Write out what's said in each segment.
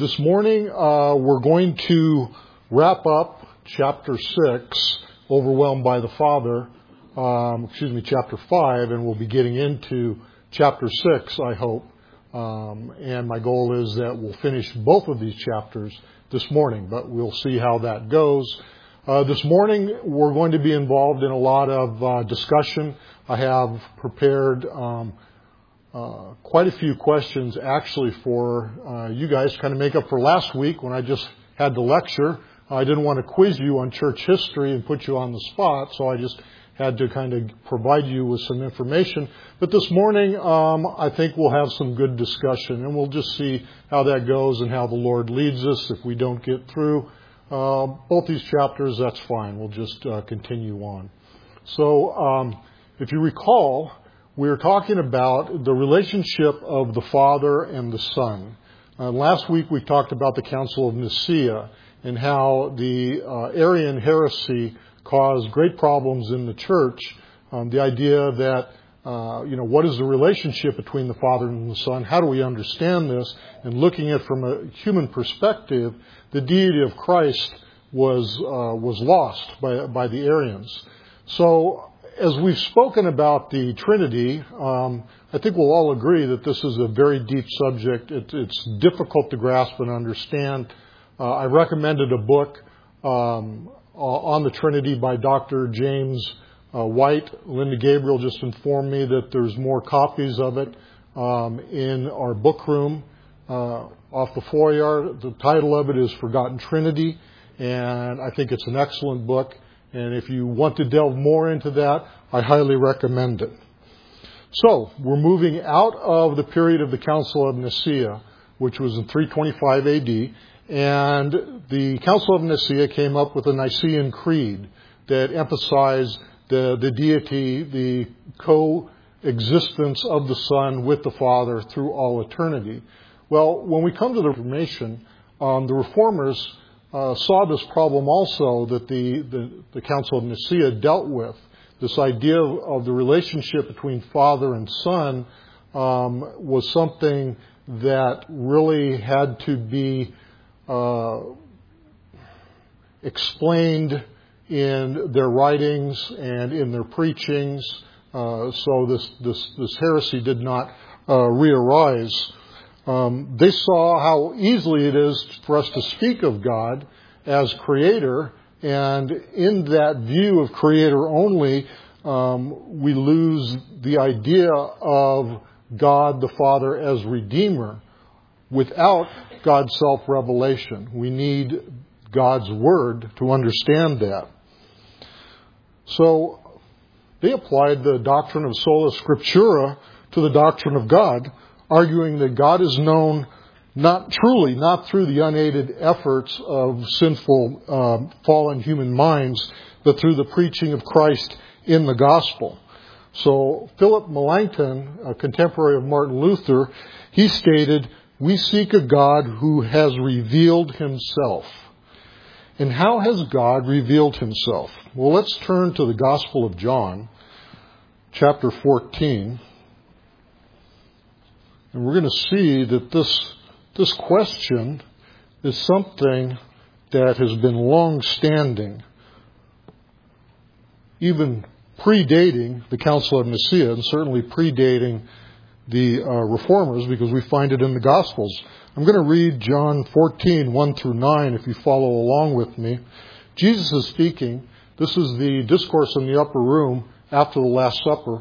this morning we're going to wrap up chapter 6, Overwhelmed by the Father, chapter 5, and we'll be getting into chapter 6, I hope. And my goal is that we'll finish both of these chapters this morning, but we'll see how that goes. This morning we're going to be involved in a lot of discussion. I have prepared quite a few questions actually for you guys to kind of make up for last week when I just had the lecture. I didn't want to quiz you on church history and put you on the spot, so I just had to kind of provide you with some information. But this morning, I think we'll have some good discussion, and we'll just see how that goes and how the Lord leads us. If we don't get through both these chapters, that's fine. We'll just continue on. So, if you recall, we were talking about the relationship of the Father and the Son. Last week we talked about the Council of Nicaea and how the Arian heresy caused great problems in the church. The idea that, what is the relationship between the Father and the Son? How do we understand this? And looking at it from a human perspective, the deity of Christ was lost by the Arians. So, as we've spoken about the Trinity, I think we'll all agree that this is a very deep subject. It's difficult to grasp and understand. I recommended a book on the Trinity by Dr. James White. Linda Gabriel just informed me that there's more copies of it in our book room off the foyer. The title of it is Forgotten Trinity, and I think it's an excellent book. And if you want to delve more into that, I highly recommend it. So, we're moving out of the period of the Council of Nicaea, which was in 325 AD, and the Council of Nicaea came up with a Nicene Creed that emphasized the deity, the coexistence of the Son with the Father through all eternity. Well, when we come to the Reformation, the Reformers saw this problem also that the Council of Nicaea dealt with. This idea of the relationship between Father and Son was something that really had to be explained in their writings and in their preachings. So this heresy did not re-arise. They saw how easily it is for us to speak of God as Creator, and in that view of Creator only, we lose the idea of God the Father as Redeemer without God's self-revelation. We need God's Word to understand that. So, they applied the doctrine of sola scriptura to the doctrine of God, arguing that God is known not through the unaided efforts of sinful, fallen human minds, but through the preaching of Christ in the gospel. So Philip Melanchthon, a contemporary of Martin Luther, he stated, "We seek a God who has revealed himself." And how has God revealed himself? Well, let's turn to the Gospel of John, chapter 14. And we're going to see that this question is something that has been long-standing, even predating the Council of Nicaea, and certainly predating the Reformers, because we find it in the Gospels. I'm going to read John 14, 1 through 9, if you follow along with me. Jesus is speaking. This is the discourse in the upper room after the Last Supper,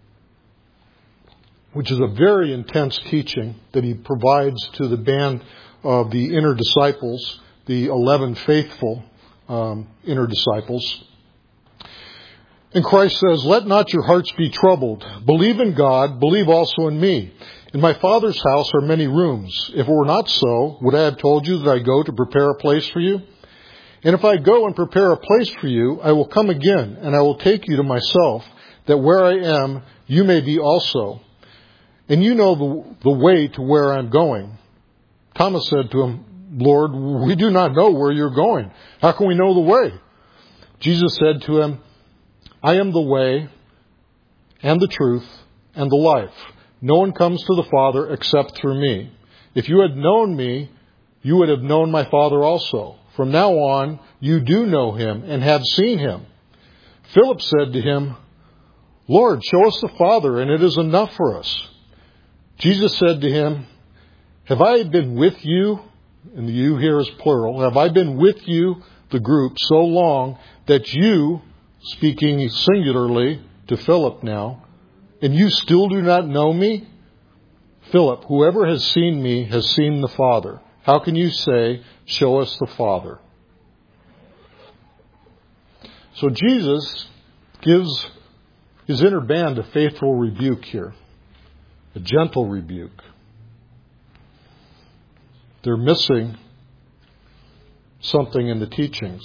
which is a very intense teaching that he provides to the band of the inner disciples, the 11 faithful inner disciples. And Christ says, "Let not your hearts be troubled. Believe in God, believe also in me. In my Father's house are many rooms. If it were not so, would I have told you that I go to prepare a place for you? And if I go and prepare a place for you, I will come again, and I will take you to myself, that where I am, you may be also. And you know the way to where I'm going." Thomas said to him, "Lord, we do not know where you're going. How can we know the way?" Jesus said to him, "I am the way and the truth and the life. No one comes to the Father except through me. If you had known me, you would have known my Father also. From now on, you do know him and have seen him. Philip said to him, Lord, show us the Father, and it is enough for us. Jesus said to him, have I been with you, and the you here is plural, have I been with you, the group, so long that you, speaking singularly to Philip now, and you still do not know me? Philip, whoever has seen me has seen the Father. How can you say, show us the Father? So Jesus gives his inner band a faithful rebuke here, a gentle rebuke. They're missing something in the teachings.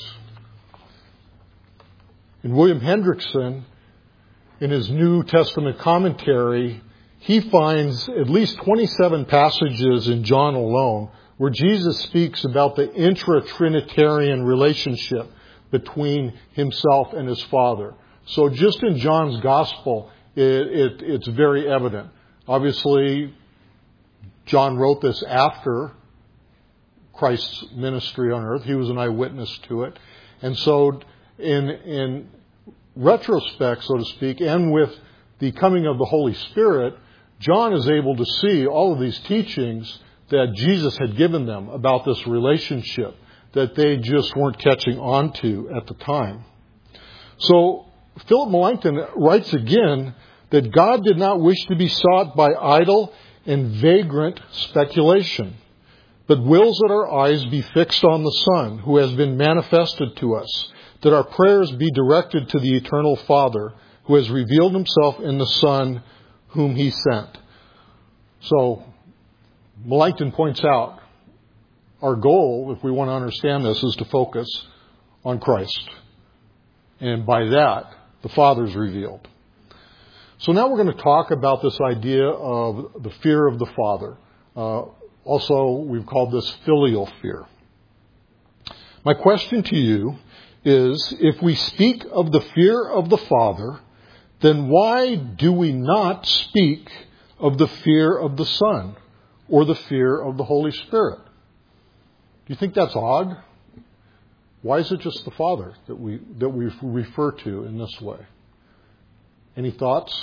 And William Hendrickson, in his New Testament commentary, he finds at least 27 passages in John alone where Jesus speaks about the intra-Trinitarian relationship between himself and his Father. So just in John's Gospel, it's very evident. Obviously, John wrote this after Christ's ministry on earth. He was an eyewitness to it. And so in retrospect, so to speak, and with the coming of the Holy Spirit, John is able to see all of these teachings that Jesus had given them about this relationship that they just weren't catching on to at the time. So Philip Melanchthon writes again that God did not wish to be sought by idle and vagrant speculation, but wills that our eyes be fixed on the Son, who has been manifested to us, that our prayers be directed to the eternal Father, who has revealed himself in the Son, whom he sent. So Melanchthon points out our goal, if we want to understand this, is to focus on Christ. And by that, the Father is revealed. So now we're going to talk about this idea of the fear of the Father. Also, we've called this filial fear. My question to you is, if we speak of the fear of the Father, then why do we not speak of the fear of the Son or the fear of the Holy Spirit? Do you think that's odd? Why is it just the Father that we refer to in this way? Any thoughts?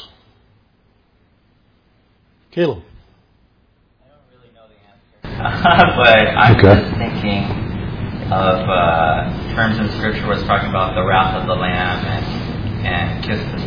Caleb? I don't really know the answer. But I'm just thinking of terms in Scripture where it's talking about the wrath of the Lamb and kiss the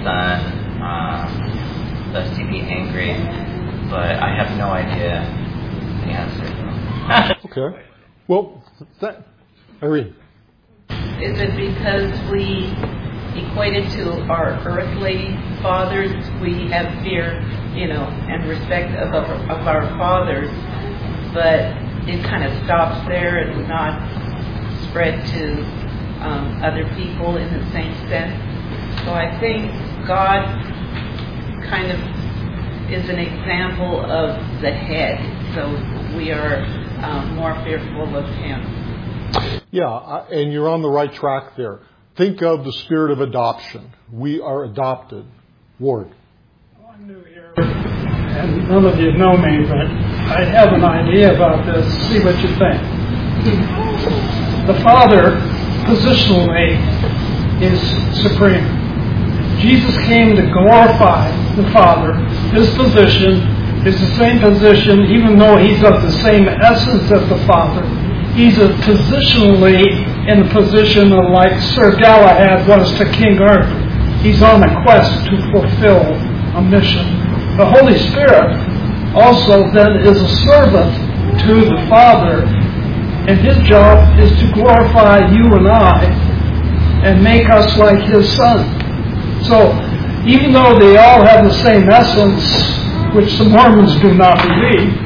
Son, lest he be angry. But I have no idea the answer. Okay. Well, Irene. Is it because we equate it to our earthly fathers? We have fear, and respect of our fathers, but it kind of stops there and would not spread to other people in the same sense. So I think God kind of is an example of the head. So we are more fearful of him. Yeah, and you're on the right track there. Think of the spirit of adoption. We are adopted. Ward. I'm new here, and none of you know me, but I have an idea about this. See what you think. The Father, positionally, is supreme. Jesus came to glorify the Father. His position is the same position, even though he's of the same essence as the Father. He's positionally in a position of like Sir Galahad was to King Arthur. He's on a quest to fulfill a mission. The Holy Spirit also then is a servant to the Father, and his job is to glorify you and I and make us like his Son. So even though they all have the same essence, which the Mormons do not believe,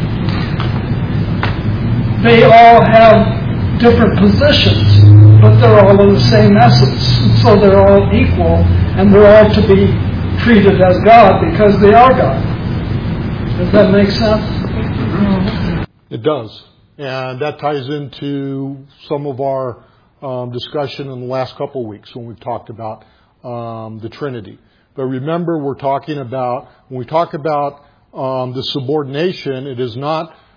they all have different positions, but they're all in the same essence. And so they're all equal, and they're all to be treated as God because they are God. Does that make sense? It does. And that ties into some of our discussion in the last couple of weeks when we've talked about the Trinity. But remember, when we talk about the subordination, it is not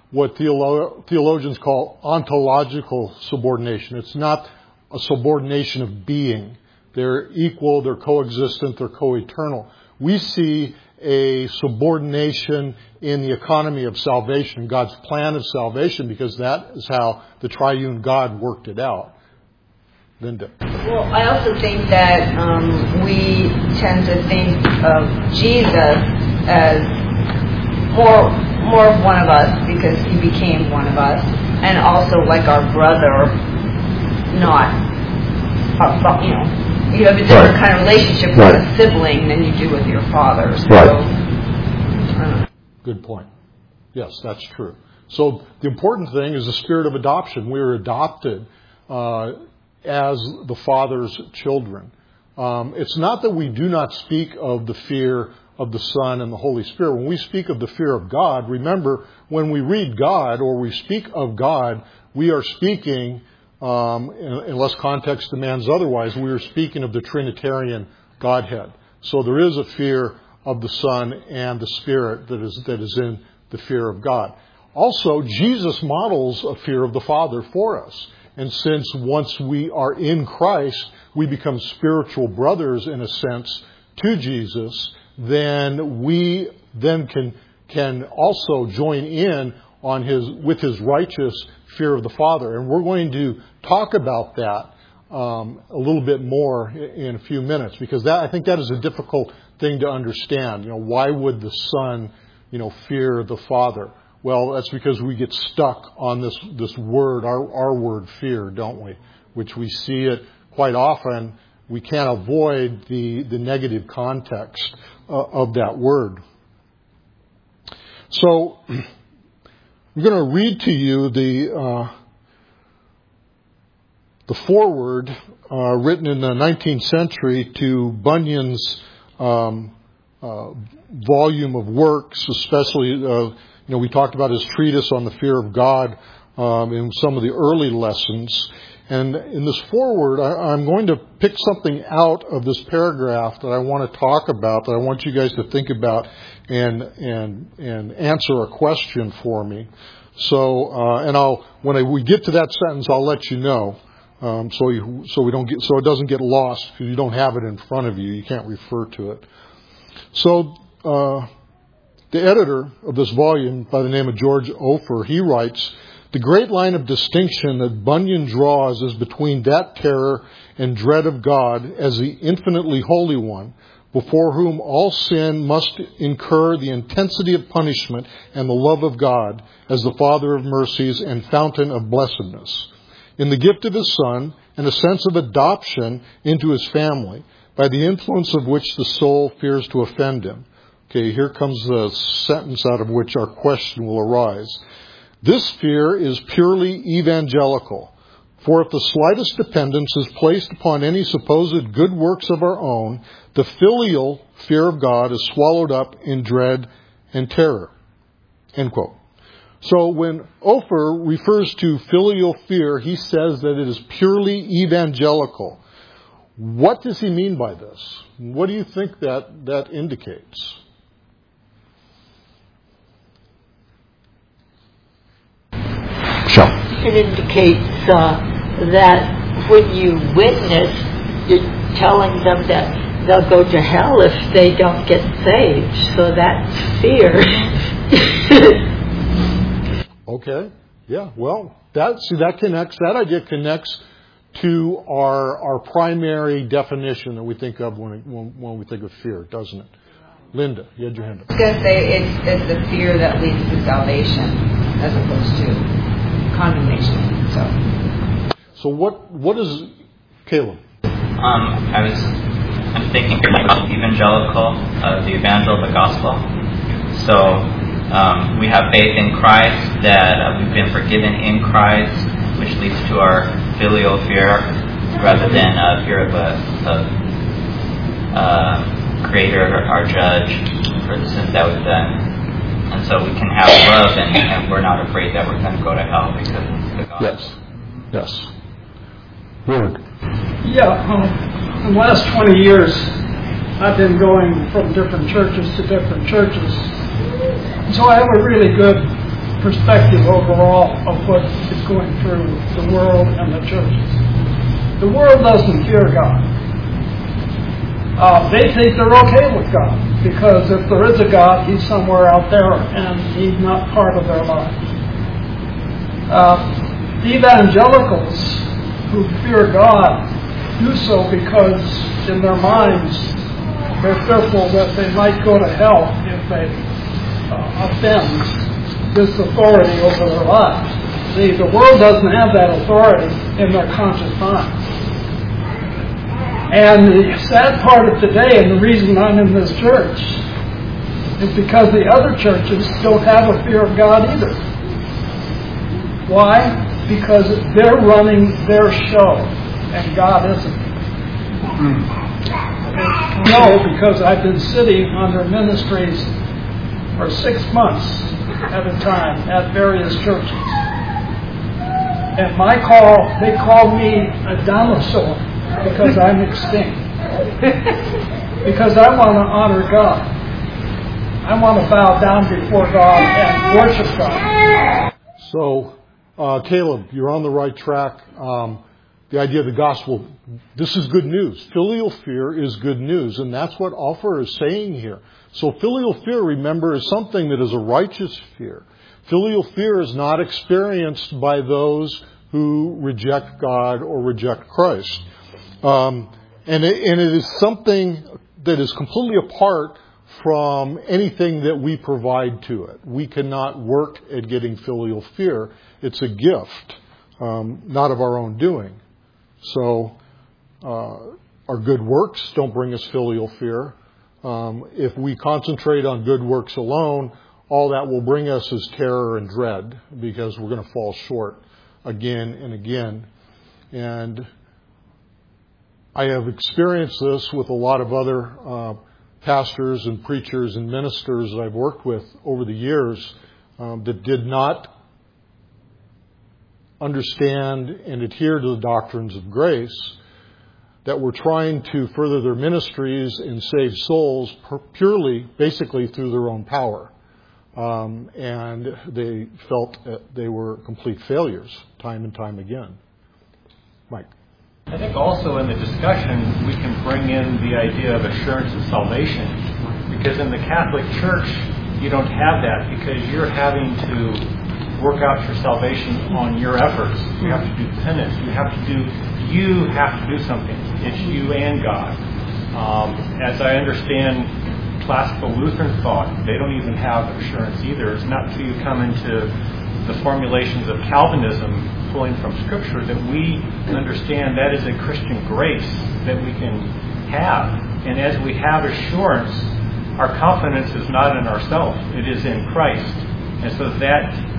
what theologians call ontological subordination. It's not a subordination of being. They're equal, they're coexistent, they're co-eternal. We see a subordination in the economy of salvation, God's plan of salvation, because that is how the triune God worked it out. Linda. Well, I also think that we tend to think of Jesus as more of one of us because he became one of us, and also like our brother, not our, you have a different kind of relationship with a sibling than you do with your father. So, Good point. Yes, that's true. So the important thing is the spirit of adoption. We were adopted as the Father's children. It's not that we do not speak of the fear of the Son and the Holy Spirit. When we speak of the fear of God, remember, when we read God or we speak of God, we are speaking, unless context demands otherwise, we are speaking of the Trinitarian Godhead. So there is a fear of the Son and the Spirit that is in the fear of God. Also, Jesus models a fear of the Father for us. And since once we are in Christ, we become spiritual brothers in a sense to Jesus, then we then can also join in on with his righteous fear of the Father. And we're going to talk about that a little bit more in a few minutes, because I think that is a difficult thing to understand. Why would the Son, fear the Father? Well, that's because we get stuck on this word, our word fear, don't we? Which we see it quite often. We can't avoid the negative context of that word. So I'm going to read to you the foreword written in the 19th century to Bunyan's volume of works, especially we talked about his treatise on the fear of God in some of the early lessons. And in this foreword, I'm going to pick something out of this paragraph that I want to talk about, that I want you guys to think about and answer a question for me. So, when we get to that sentence, I'll let you know, so it doesn't get lost because you don't have it in front of you. You can't refer to it. So, the editor of this volume, by the name of George Ofer, he writes, "The great line of distinction that Bunyan draws is between that terror and dread of God as the infinitely holy one, before whom all sin must incur the intensity of punishment, and the love of God as the Father of mercies and fountain of blessedness, in the gift of his Son, and a sense of adoption into his family, by the influence of which the soul fears to offend him." Okay, here comes the sentence out of which our question will arise. "This fear is purely evangelical, for if the slightest dependence is placed upon any supposed good works of our own, the filial fear of God is swallowed up in dread and terror." End quote. So when Ofer refers to filial fear, he says that it is purely evangelical. What does he mean by this? What do you think that indicates? It indicates that when you witness, you're telling them that they'll go to hell if they don't get saved. So that's fear. Okay. Yeah. Well, that idea connects to our primary definition that we think of when we think of fear, doesn't it? Linda, you had your hand up. I was going to say it's the fear that leads to salvation as opposed to condemnation. So what is Caleb? I'm thinking about evangelical, the evangel of the gospel. So we have faith in Christ, that we've been forgiven in Christ, which leads to our filial fear rather than fear of a creator, our judge, for the sins that we've done. And so we can have love, and we're not afraid that we're going to go to hell because of the God. Yes. Word. Yeah, in the last 20 years, I've been going from different churches to different churches. So I have a really good perspective overall of what is going through the world and the churches. The world doesn't fear God. They think they're okay with God, because if there is a God, He's somewhere out there and He's not part of their lives. The evangelicals who fear God do so because in their minds they're fearful that they might go to hell if they offend this authority over their lives. See, the world doesn't have that authority in their conscious minds. And the sad part of today, and the reason I'm in this church, is because the other churches don't have a fear of God either. Why? Because they're running their show, and God isn't. No, because I've been sitting under ministries for 6 months at a time at various churches. And they call me a dinosaur because I'm extinct. Because I want to honor God. I want to bow down before God and worship God. So, Caleb, you're on the right track. The idea of the gospel, this is good news. Filial fear is good news, and that's what Alpha is saying here. So filial fear, remember, is something that is a righteous fear. Filial fear is not experienced by those who reject God or reject Christ. And it is something that is completely apart from anything that we provide to it. We cannot work at getting filial fear. It's a gift, not of our own doing. So our good works don't bring us filial fear. If we concentrate on good works alone, all that will bring us is terror and dread, because we're going to fall short again and again. And I have experienced this with a lot of other pastors and preachers and ministers that I've worked with over the years that did not understand and adhere to the doctrines of grace, that were trying to further their ministries and save souls purely, basically through their own power. And they felt that they were complete failures time and time again. Mike. I think also in the discussion we can bring in the idea of assurance of salvation, because in the Catholic Church you don't have that, because you're having to work out your salvation on your efforts. You have to do penance. You have to do something. It's you and God. As I understand classical Lutheran thought, they don't even have assurance either. It's not until you come into the formulations of Calvinism pulling from Scripture that we understand that is a Christian grace that we can have. And as we have assurance, our confidence is not in ourselves. It is in Christ. And so that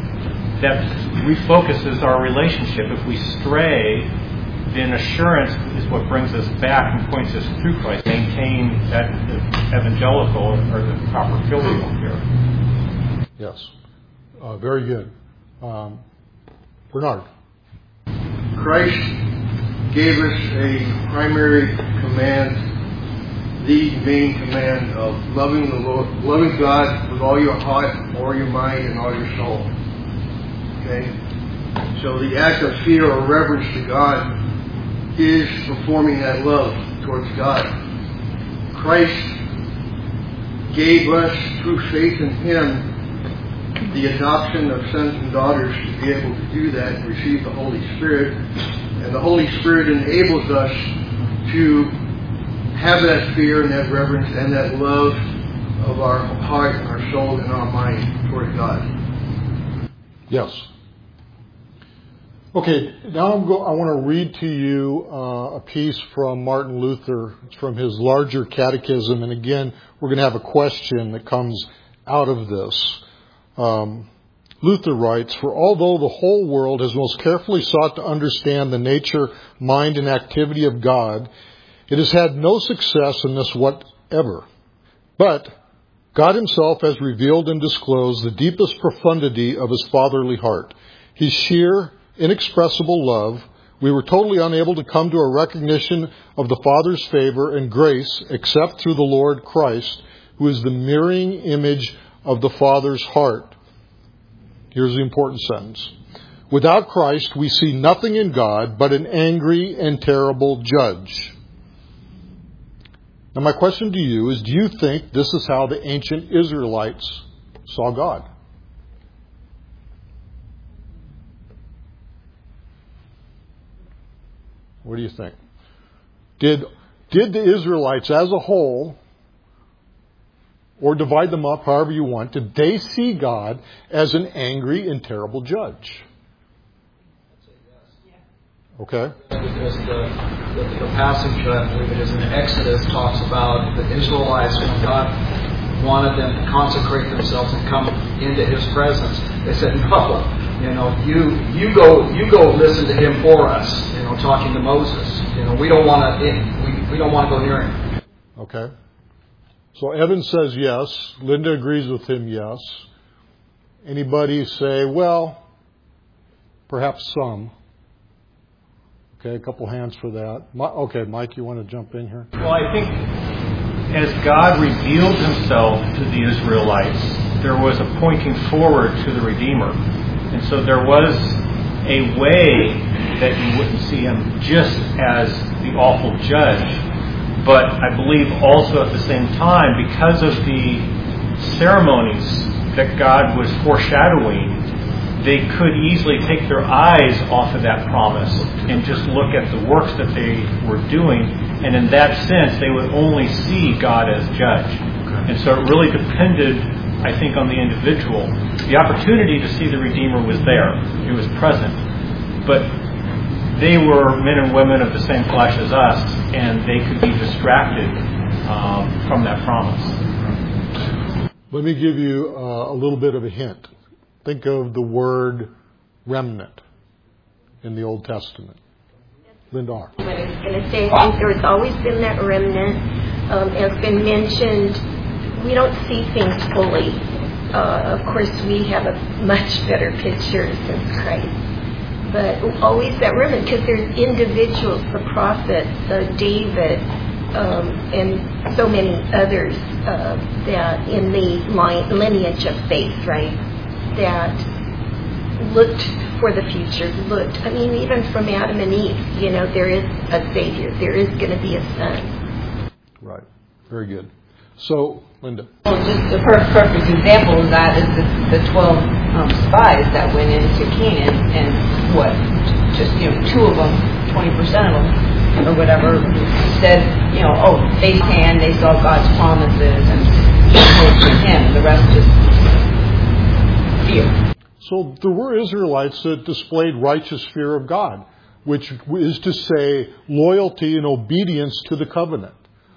refocuses our relationship. If we stray, then assurance is what brings us back and points us through Christ. Maintain that evangelical or the proper filial fear. Yes. Very good. Bernard. Christ gave us a primary command, the main command of loving the Lord, loving God with all your heart, all your mind, and all your soul. Okay? So the act of fear or reverence to God is performing that love towards God. Christ gave us, through faith in Him, the adoption of sons and daughters to be able to do that and receive the Holy Spirit. And the Holy Spirit enables us to have that fear and that reverence and that love of our heart, our soul, and our mind toward God. Yes. Okay, now I want to read to you a piece from Martin Luther. It's from his larger catechism. And again, we're going to have a question that comes out of this. Luther writes, "For although the whole world has most carefully sought to understand the nature, mind, and activity of God, it has had no success in this whatever. But God Himself has revealed and disclosed the deepest profundity of His fatherly heart. His sheer, inexpressible love. We were totally unable to come to a recognition of the Father's favor and grace except through the Lord Christ, who is the mirroring image of the Father's heart. Here's the important sentence. Without Christ, we see nothing in God but an angry and terrible judge. Now my question to you is, do you think this is how the ancient Israelites saw God? What do you think? Did the Israelites as a whole, or divide them up however you want, did they see God as an angry and terrible judge? Okay. Because the passage, I believe it is in Exodus, talks about the Israelites when God wanted them to consecrate themselves and come into His presence. They said, "No, you go listen to Him for us." Talking to Moses, we don't want to go near Him. Okay. So Evan says yes. Linda agrees with him. Yes. Anybody say, well, perhaps some. Okay, a couple hands for that. Okay, Mike, you want to jump in here? Well, I think as God revealed Himself to the Israelites, there was a pointing forward to the Redeemer. And so there was a way that you wouldn't see Him just as the awful judge. But I believe also at the same time, because of the ceremonies that God was foreshadowing, they could easily take their eyes off of that promise and just look at the works that they were doing. And in that sense, they would only see God as judge. And so it really depended, I think, on the individual. The opportunity to see the Redeemer was there. It was present. But they were men and women of the same flesh as us, and they could be distracted from that promise. Let me give you a little bit of a hint. Think of the word remnant in the Old Testament. Linda R. What I was going to say, I think there's always been that remnant. As been mentioned, we don't see things fully. Of course, we have a much better picture since Christ. But always that remnant, because there's individuals, the prophets, David, and so many others that in the lineage of faith, right, that looked for the future, even from Adam and Eve, there is a Savior, there is going to be a Son. Right. Very good. So, Linda. Well, just the perfect example of that is the 12 spies that went into Canaan, and just 2 of them, 20% of them, or whatever, said, they saw God's promises and hope in Him, and the rest is fear. So there were Israelites that displayed righteous fear of God, which is to say loyalty and obedience to the covenant.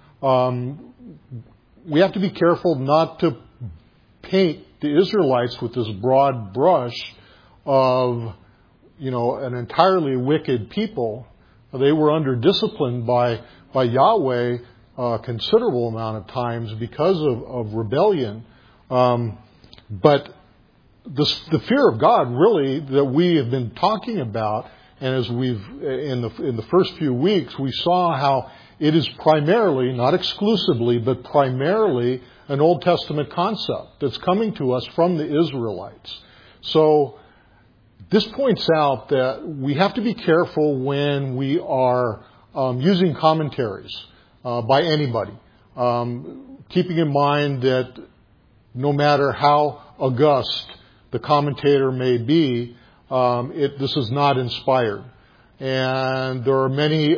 We have to be careful not to paint the Israelites with this broad brush of, an entirely wicked people. They were under discipline by Yahweh a considerable amount of times because of rebellion. But the fear of God, really, that we have been talking about, and as we've in the first few weeks, we saw how it is primarily, not exclusively, but primarily an Old Testament concept that's coming to us from the Israelites. So this points out that we have to be careful when we are using commentaries by anybody, keeping in mind that no matter how august the commentator may be, this is not inspired. And there are many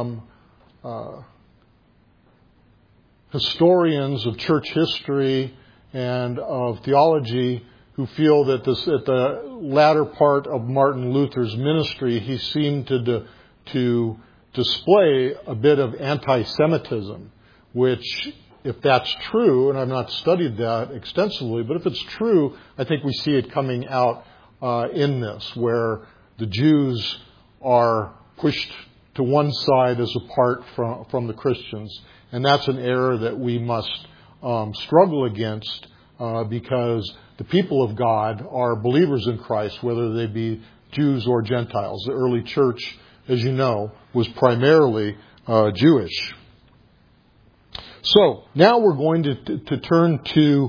historians of church history and of theology who feel that at the latter part of Martin Luther's ministry, he seemed to display a bit of anti-Semitism, which, if that's true, and I've not studied that extensively, but if it's true, I think we see it coming out in this, where the Jews are pushed to one side as apart from the Christians. And that's an error that we must struggle against because the people of God are believers in Christ, whether they be Jews or Gentiles. The early church, as you know, was primarily Jewish. So now we're going to turn to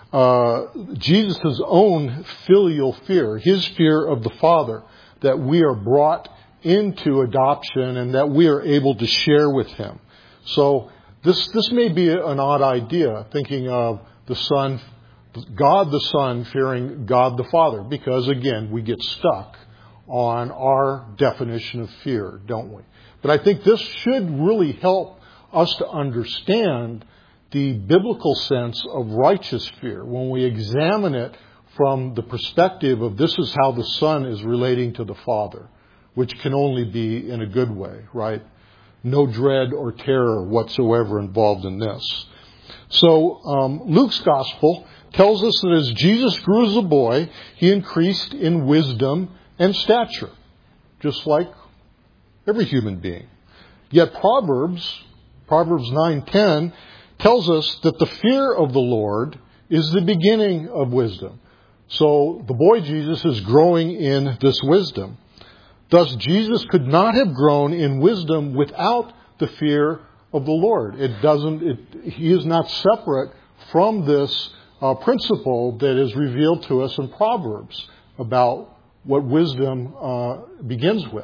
Jesus' own filial fear, his fear of the Father, that we are brought into adoption and that we are able to share with him. So this may be an odd idea, thinking of the Son, God the Son fearing God the Father, because again, we get stuck on our definition of fear, don't we? But I think this should really help us to understand the biblical sense of righteous fear when we examine it from the perspective of this is how the Son is relating to the Father, which can only be in a good way, right? No dread or terror whatsoever involved in this. So Luke's Gospel tells us that as Jesus grew as a boy, he increased in wisdom and stature, just like every human being. Yet Proverbs 9:10 tells us that the fear of the Lord is the beginning of wisdom. So the boy Jesus is growing in this wisdom. Thus, Jesus could not have grown in wisdom without the fear of the Lord. He is not separate from this principle that is revealed to us in Proverbs about what wisdom begins with.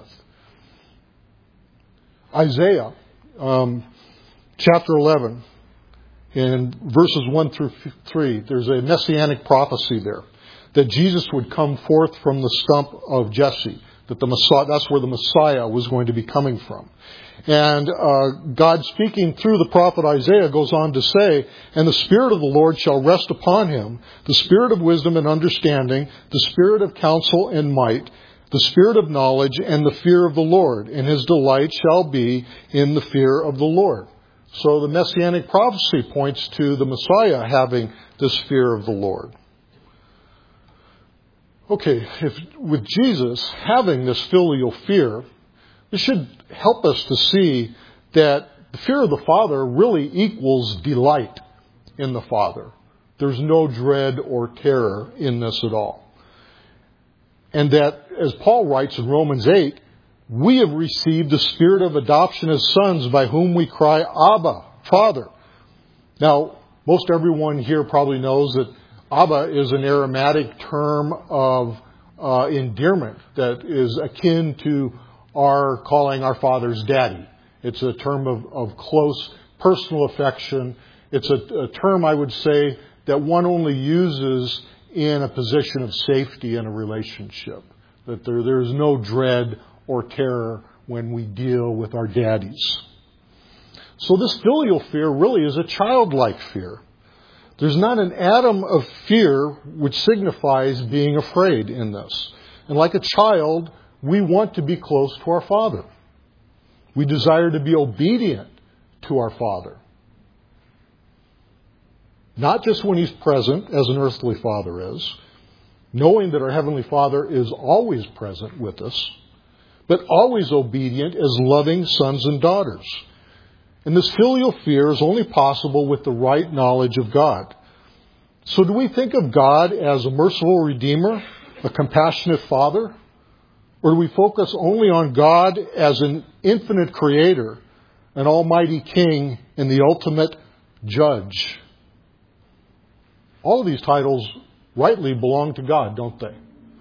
Isaiah, chapter 11, in verses 1 through 3, there's a messianic prophecy there that Jesus would come forth from the stump of Jesse, that that's where the Messiah was going to be coming from. And God, speaking through the prophet Isaiah, goes on to say, "And the Spirit of the Lord shall rest upon him, the Spirit of wisdom and understanding, the Spirit of counsel and might, the Spirit of knowledge and the fear of the Lord, and his delight shall be in the fear of the Lord." So the messianic prophecy points to the Messiah having this fear of the Lord. Okay, with Jesus having this filial fear, this should help us to see that the fear of the Father really equals delight in the Father. There's no dread or terror in this at all. And that, as Paul writes in Romans 8, we have received the spirit of adoption as sons by whom we cry, Abba, Father. Now, most everyone here probably knows that Abba is an Aramaic term of endearment that is akin to our calling our fathers daddy. It's a term of close personal affection. It's a term, I would say, that one only uses in a position of safety in a relationship. That there is no dread or terror when we deal with our daddies. So this filial fear really is a childlike fear. There's not an atom of fear which signifies being afraid in this. And like a child, we want to be close to our Father. We desire to be obedient to our Father. Not just when He's present, as an earthly father is, knowing that our Heavenly Father is always present with us, but always obedient as loving sons and daughters. And this filial fear is only possible with the right knowledge of God. So do we think of God as a merciful Redeemer, a compassionate Father? Or do we focus only on God as an infinite Creator, an Almighty King, and the ultimate Judge? All of these titles rightly belong to God, don't they?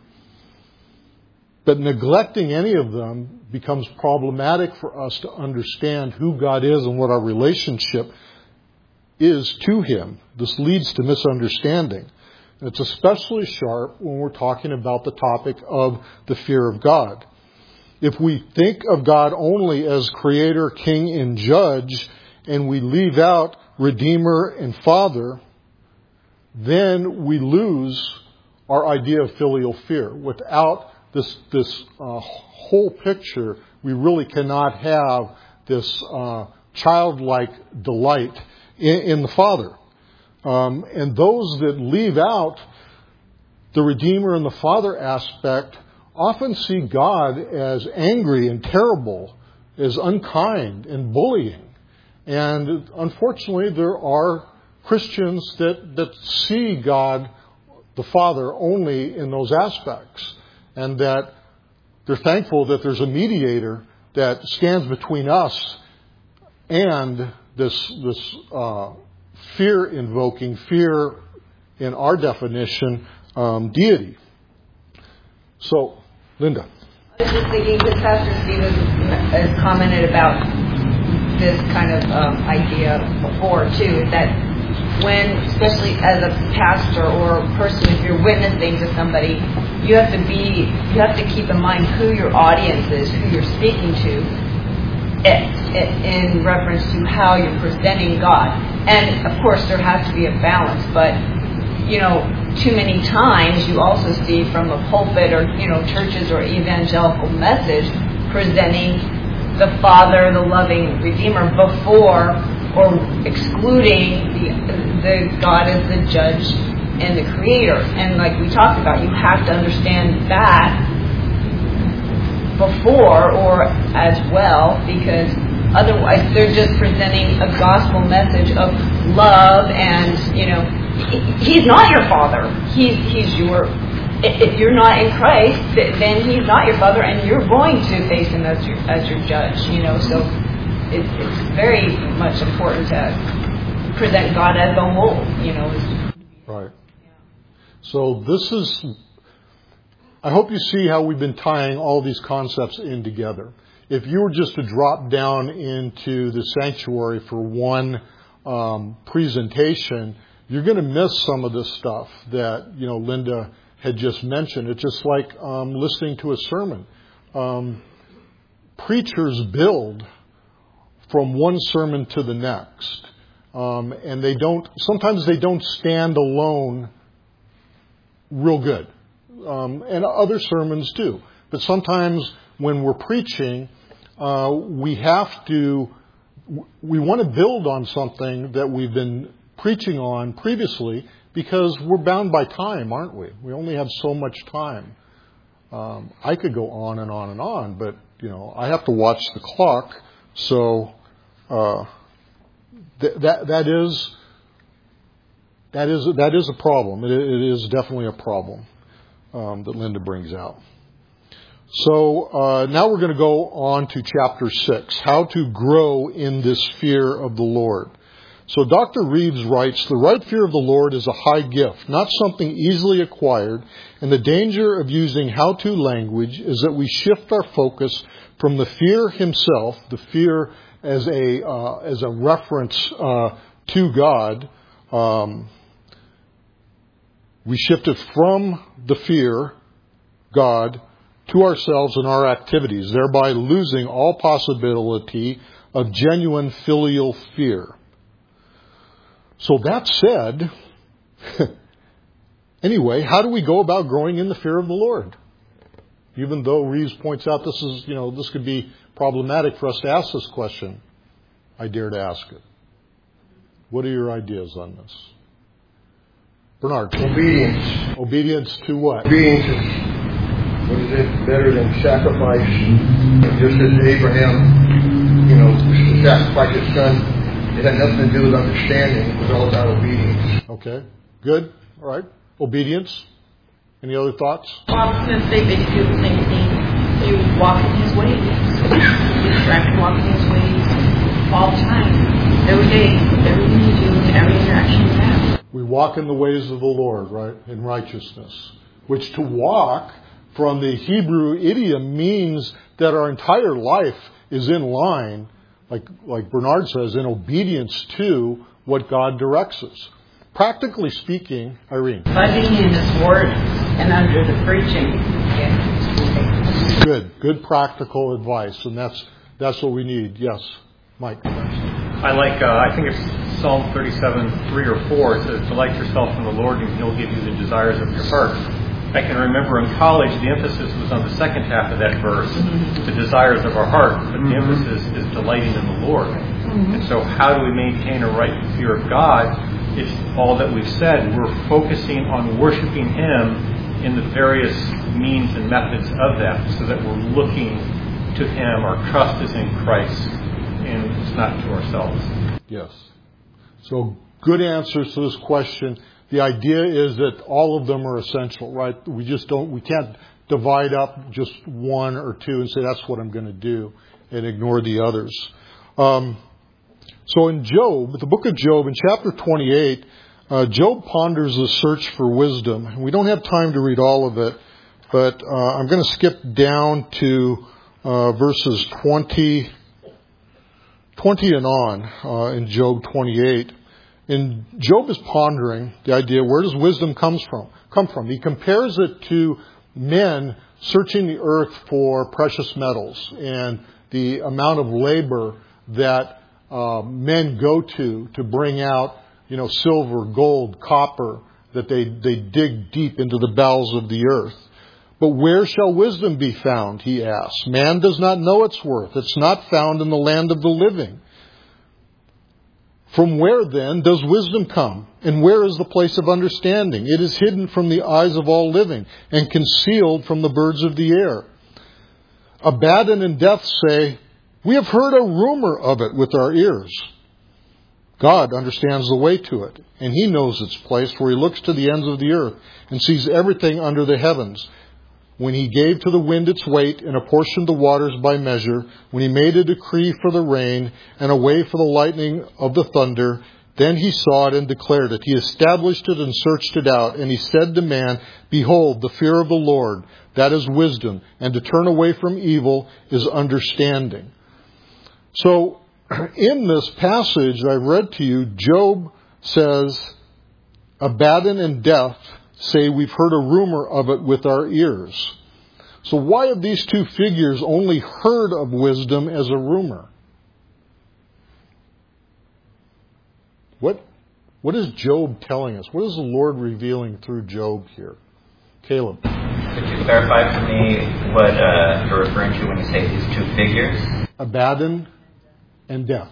But neglecting any of them becomes problematic for us to understand who God is and what our relationship is to Him. This leads to misunderstanding. And it's especially sharp when we're talking about the topic of the fear of God. If we think of God only as Creator, King, and Judge, and we leave out Redeemer and Father, then we lose our idea of filial fear. Without this whole picture, we really cannot have this childlike delight in the Father. And those that leave out the Redeemer and the Father aspect often see God as angry and terrible, as unkind and bullying. And unfortunately, there are Christians that see God, the Father, only in those aspects. And that they're thankful that there's a mediator that stands between us and this fear-invoking, fear in our definition, deity. So, Linda. I was just thinking, because Pastor Stevens has commented about this kind of idea before, too, is that when, especially as a pastor or a person, if you're witnessing to somebody, you have to keep in mind who your audience is, who you're speaking to, in reference to how you're presenting God. And of course, there has to be a balance, but too many times you also see from the pulpit or churches or evangelical message presenting the Father, the loving Redeemer, before or excluding the God as the judge and the creator. And like we talked about, you have to understand that before or as well, because otherwise they're just presenting a gospel message of love and, he's not your father. He's your... If you're not in Christ, then he's not your father, and you're going to face him as your judge, So it's very much important to present God as a whole, Right. So this is... I hope you see how we've been tying all these concepts in together. If you were just to drop down into the sanctuary for one presentation, you're going to miss some of this stuff that, Linda had just mentioned. It's just like listening to a sermon. Preachers build from one sermon to the next. And sometimes they don't stand alone real good. And other sermons do. But sometimes when we're preaching, we want to build on something that we've been preaching on previously, because we're bound by time, aren't we? We only have so much time. I could go on and on and on, but I have to watch the clock. So that is a problem. It is definitely a problem that Linda brings out. So now we're going to go on to chapter 6, how to grow in this fear of the Lord. So Dr. Reeves writes, the right fear of the Lord is a high gift, not something easily acquired, and the danger of using how-to language is that we shift our focus from the fear himself, the fear as a reference to God. We shift it from the fear, God, to ourselves and our activities, thereby losing all possibility of genuine filial fear. So that said, anyway, how do we go about growing in the fear of the Lord? Even though Reeves points out this could be problematic for us to ask this question, I dare to ask it. What are your ideas on this? Bernard. Obedience. Obedience to what? Obedience is better than sacrifice. Just as Abraham, sacrificed his son. It had nothing to do with understanding. It was all about obedience. Okay. Good. All right. Obedience. Any other thoughts? Well, I was going to say basically the same thing. You walk in his ways. You try to walk in his ways all the time. Every day. Everything you do, every interaction you have. We walk in the ways of the Lord, right? In righteousness. Which to walk from the Hebrew idiom means that our entire life is in line, like Bernard says, in obedience to what God directs us. Practically speaking, Irene. By being in His Word and under the preaching. Yeah. Good practical advice, and that's what we need. Yes, Mike. I think it's Psalm 37, 3 or 4. It says, delight yourself in the Lord and He'll give you the desires of your heart. I can remember in college the emphasis was on the second half of that verse, the desires of our heart, but the emphasis is delighting in the Lord. And so how do we maintain a right fear of God if all that we've said, we're focusing on worshiping Him in the various means and methods of that, so that we're looking to Him, our trust is in Christ, and it's not to ourselves. Yes. So good answers to this question. The idea is that all of them are essential, right? We can't divide up just one or two and say that's what I'm going to do and ignore the others. So in Job, the book of Job, in chapter 28, Job ponders the search for wisdom. We don't have time to read all of it, but I'm going to skip down to verses 20 and on in Job 28. And Job is pondering the idea, where does wisdom come from? He compares it to men searching the earth for precious metals and the amount of labor that men go to bring out, silver, gold, copper, that they dig deep into the bowels of the earth. But where shall wisdom be found, he asks. Man does not know its worth. It's not found in the land of the living. From where then does wisdom come? And where is the place of understanding? It is hidden from the eyes of all living and concealed from the birds of the air. Abaddon and Death say, we have heard a rumor of it with our ears. God understands the way to it, and He knows its place, for He looks to the ends of the earth and sees everything under the heavens. When He gave to the wind its weight and apportioned the waters by measure, when He made a decree for the rain and a way for the lightning of the thunder, then He saw it and declared it. He established it and searched it out. And He said to man, behold, the fear of the Lord, that is wisdom, and to turn away from evil is understanding. So, in this passage I read to you, Job says, Abaddon and Death say we've heard a rumor of it with our ears. So why have these two figures only heard of wisdom as a rumor? What is Job telling us? What is the Lord revealing through Job here? Caleb. Could you clarify for me what you're referring to when you say these two figures? Abaddon and Death.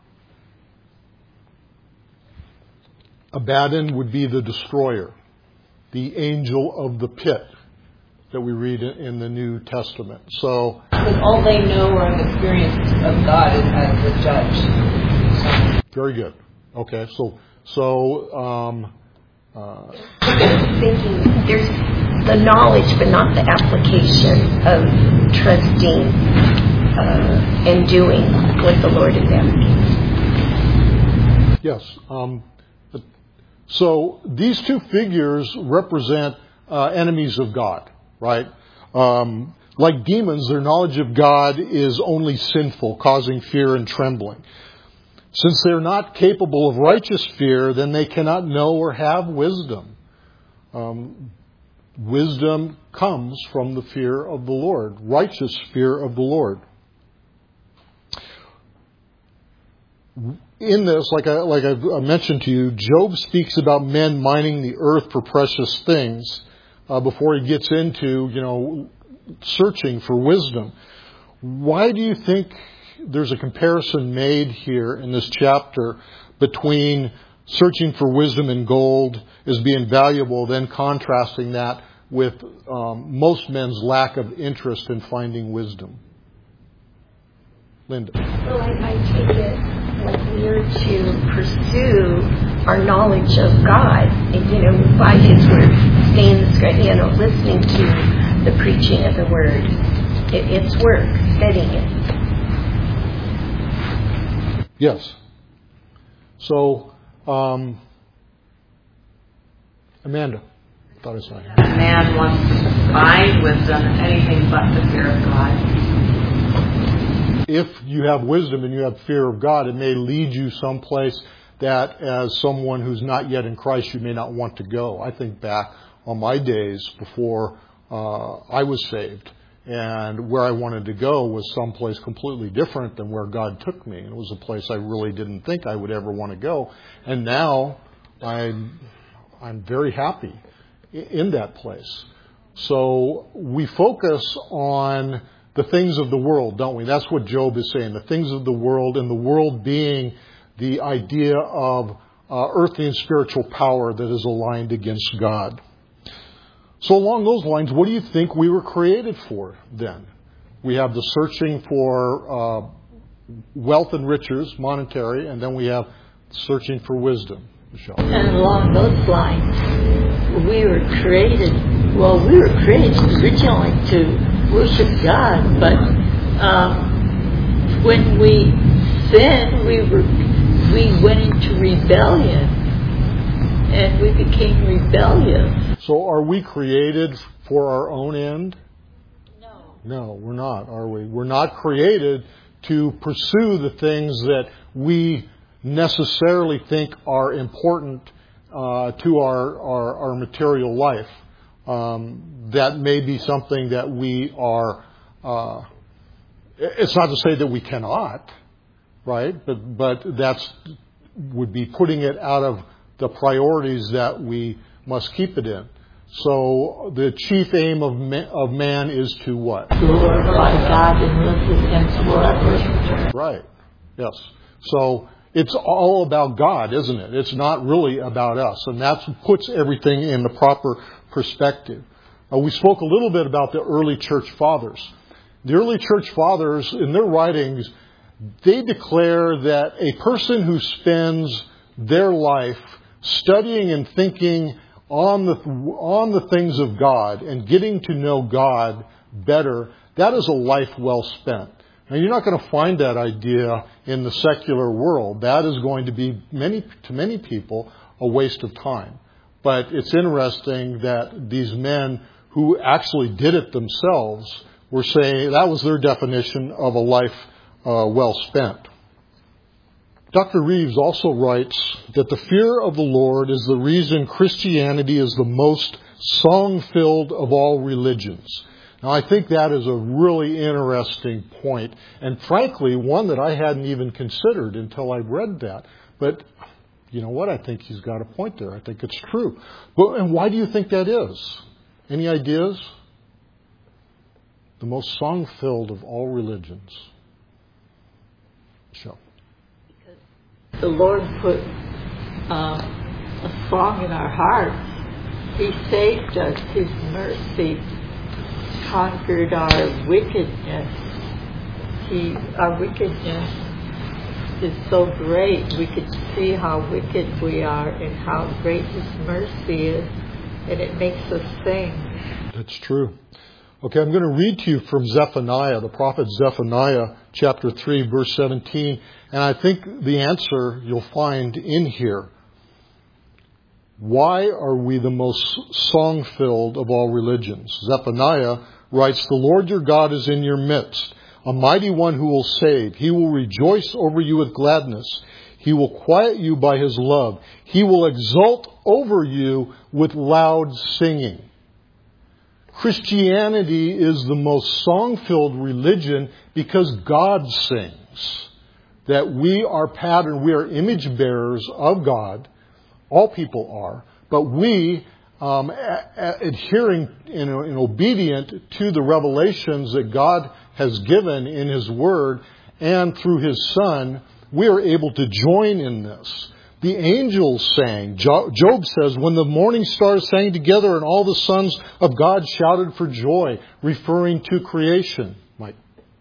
Abaddon would be the destroyer, the angel of the pit that we read in the New Testament. So, because all they know or have experienced of God is as the judge. Very good. Okay, so thinking there's the knowledge, but not the application of trusting and doing what the Lord is asking. Yes. So these two figures represent enemies of God, right? Like demons, their knowledge of God is only sinful, causing fear and trembling. Since they're not capable of righteous fear, then they cannot know or have wisdom. Wisdom comes from the fear of the Lord, righteous fear of the Lord. In this, like I've mentioned to you, Job speaks about men mining the earth for precious things before he gets into, searching for wisdom. Why do you think there's a comparison made here in this chapter between searching for wisdom and gold as being valuable, then contrasting that with most men's lack of interest in finding wisdom? Linda. Well, I take it like we are to pursue our knowledge of God, and, by His Word, staying the script, listening to the preaching of the Word. It's work, studying it. Yes. So, Amanda. I thought I saw you. Man wants to find wisdom in anything but the fear of God. If you have wisdom and you have fear of God, it may lead you someplace that, as someone who's not yet in Christ, you may not want to go. I think back on my days before I was saved, and where I wanted to go was someplace completely different than where God took me. It was a place I really didn't think I would ever want to go. And now I'm very happy in that place. So we focus on the things of the world, don't we? That's what Job is saying. The things of the world, and the world being the idea of earthly and spiritual power that is aligned against God. So along those lines, what do you think we were created for then? We have the searching for wealth and riches, monetary, and then we have searching for wisdom. Michelle. And along those lines, we were created originally to worship God, but when we sinned, we went into rebellion, and we became rebellious. So are we created for our own end? No. No, we're not, are we? We're not created to pursue the things that we necessarily think are important to our material life. That may be something that we are... it's not to say that we cannot, right? But that's would be putting it out of the priorities that we must keep it in. So the chief aim of man is to what? Glorify God and live with Him forever. Right. Yes. So it's all about God, isn't it? It's not really about us. And that puts everything in the proper perspective. We spoke a little bit about the early church fathers. The early church fathers, in their writings, they declare that a person who spends their life studying and thinking on the things of God and getting to know God better, that is a life well spent. Now, you're not going to find that idea in the secular world. That is going to be, to many people, a waste of time. But it's interesting that these men who actually did it themselves were saying that was their definition of a life well spent. Dr. Reeves also writes that the fear of the Lord is the reason Christianity is the most song-filled of all religions. Now, I think that is a really interesting point, and frankly, one that I hadn't even considered until I read that. But you know what? I think he's got a point there. I think it's true. And why do you think that is? Any ideas? The most song-filled of all religions. Michelle. Because the Lord put a song in our hearts. He saved us. His mercy conquered our wickedness. Our wickedness is so great. We could see how wicked we are and how great His mercy is, and it makes us sing. That's true. Okay, I'm going to read to you from Zephaniah, the prophet Zephaniah, chapter 3, verse 17, and I think the answer you'll find in here. Why are we the most song-filled of all religions? Zephaniah writes, "The Lord your God is in your midst, a mighty one who will save. He will rejoice over you with gladness. He will quiet you by His love. He will exult over you with loud singing." Christianity is the most song-filled religion because God sings. That we are patterned, we are image bearers of God. All people are. But we, adhering and obedient to the revelations that God has given in His Word and through His Son, we are able to join in this. The angels sang. Job says, when the morning stars sang together and all the sons of God shouted for joy, referring to creation. Mike.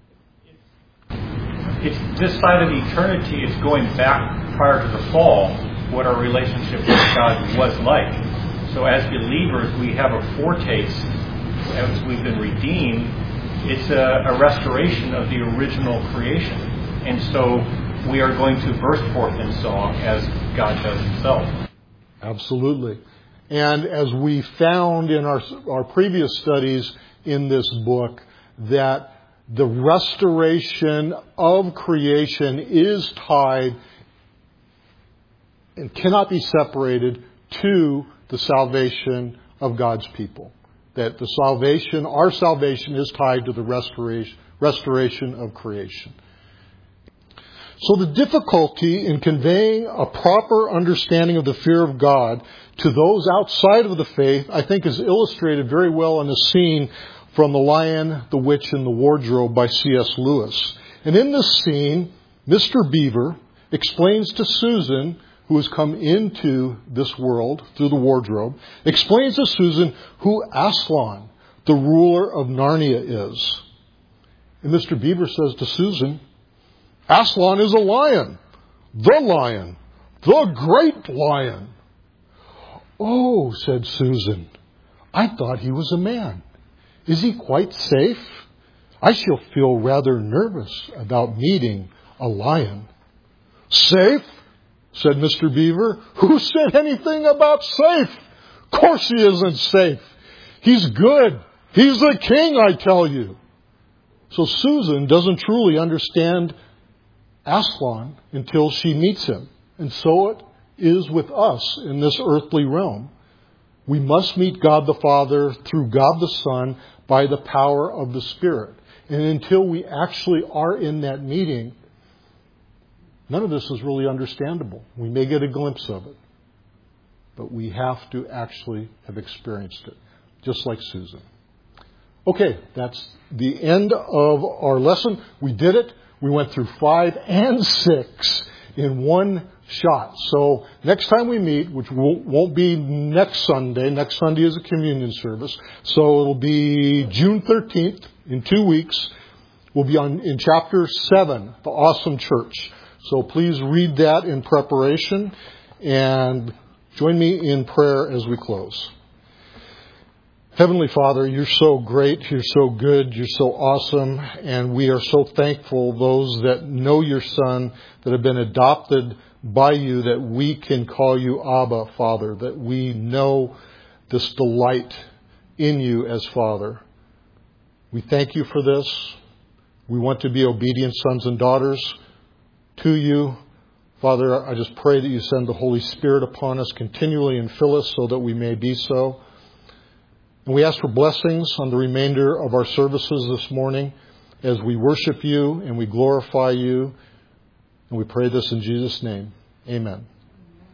It's this side of eternity. It's going back prior to the fall, what our relationship with God was like. So as believers, we have a foretaste, as we've been redeemed, it's a restoration of the original creation. And so we are going to burst forth in song as God does Himself. Absolutely. And as we found in our previous studies in this book, that the restoration of creation is tied and cannot be separated to the salvation of God's people. That our salvation is tied to the restoration of creation. So the difficulty in conveying a proper understanding of the fear of God to those outside of the faith, I think, is illustrated very well in the scene from The Lion, the Witch, and the Wardrobe by C.S. Lewis. And in this scene, Mr. Beaver explains to Susan, who has come into this world through the wardrobe, explains to Susan who Aslan, the ruler of Narnia, is. And Mr. Beaver says to Susan, Aslan is a lion, the great lion. Oh, said Susan, I thought he was a man. Is he quite safe? I shall feel rather nervous about meeting a lion. Safe? said Mr. Beaver. Who said anything about safe? Of course he isn't safe. He's good. He's the king, I tell you. So Susan doesn't truly understand Aslan until she meets him. And so it is with us in this earthly realm. We must meet God the Father through God the Son by the power of the Spirit. And until we actually are in that meeting, none of this is really understandable. We may get a glimpse of it, but we have to actually have experienced it, just like Susan. Okay, that's the end of our lesson. We did it. We went through 5 and 6 in one shot. So next time we meet, which won't be next Sunday is a communion service, so it'll be June 13th, in 2 weeks. We'll be in chapter 7, the awesome church. So please read that in preparation and join me in prayer as we close. Heavenly Father, you're so great, you're so good, you're so awesome, and we are so thankful, those that know your Son, that have been adopted by you, that we can call you Abba, Father, that we know this delight in you as Father. We thank you for this. We want to be obedient sons and daughters to you. Father, I just pray that you send the Holy Spirit upon us continually and fill us so that we may be so. And we ask for blessings on the remainder of our services this morning as we worship you and we glorify you. And we pray this in Jesus' name. Amen.